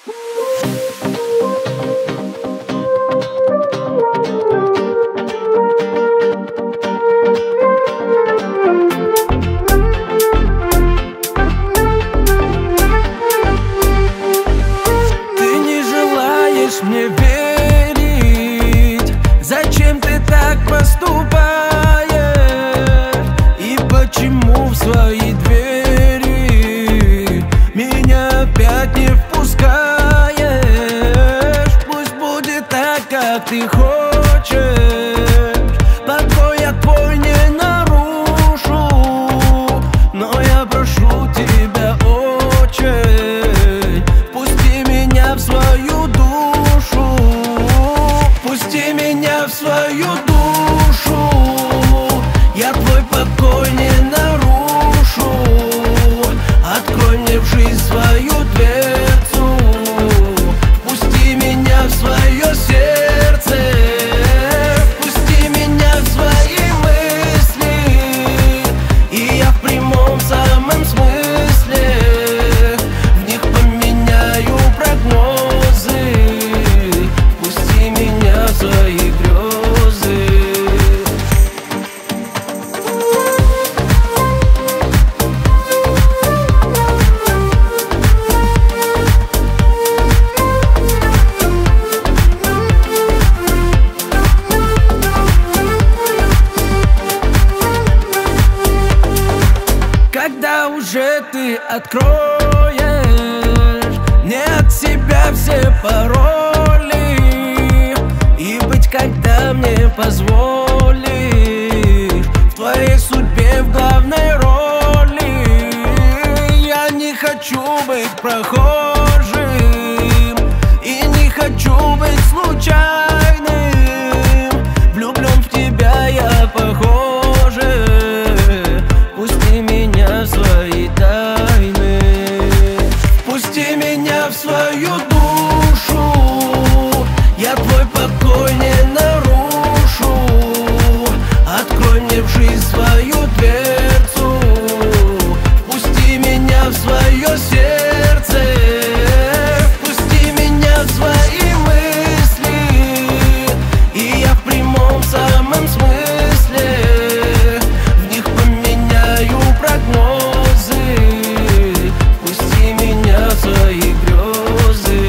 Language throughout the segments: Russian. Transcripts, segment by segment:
Мне верить, зачем ты так поступаешь? И почему в свои двери меня опять не впускаешь? Пусть будет так, как ты хочешь, покой я твой не нарушу, но я прошу тебя очень, пусти меня в свою душу. Пусти меня в свою душу, я твой покой не нарушу. Открой мне в жизнь свою дверцу, пусти меня в свое сердце, пусти меня в свои мысли, и я в прямом самом смысле в них поменяю прогнозы. Пусти меня в свои грезы. Когда уже ты откроешь мне от себя все пароли, и быть, когда мне позволишь в твоей судьбе в главной роли. Я не хочу быть прохожим и не хочу быть случайным. Влюблен в тебя я похоже. Пусти меня в свои тайны, пусти меня в свою душу, я твой покой не нарушу. Открой мне в жизнь свою дверцу, пусти меня в свое сердце, пусти меня в свои мысли, и я в прямом самом смысле в них поменяю прогнозы. Пусти меня в свои грезы.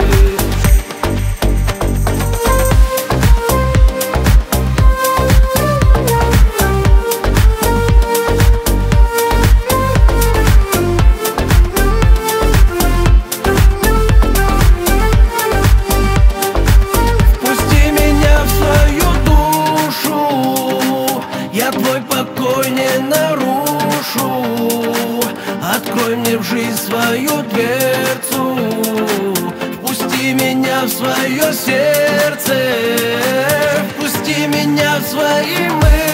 Пусти меня в свою душу, я твой покой не нарушу. Открой мне в жизнь свою дверцу, пусти меня в свое сердце, пусти меня в свои мысли,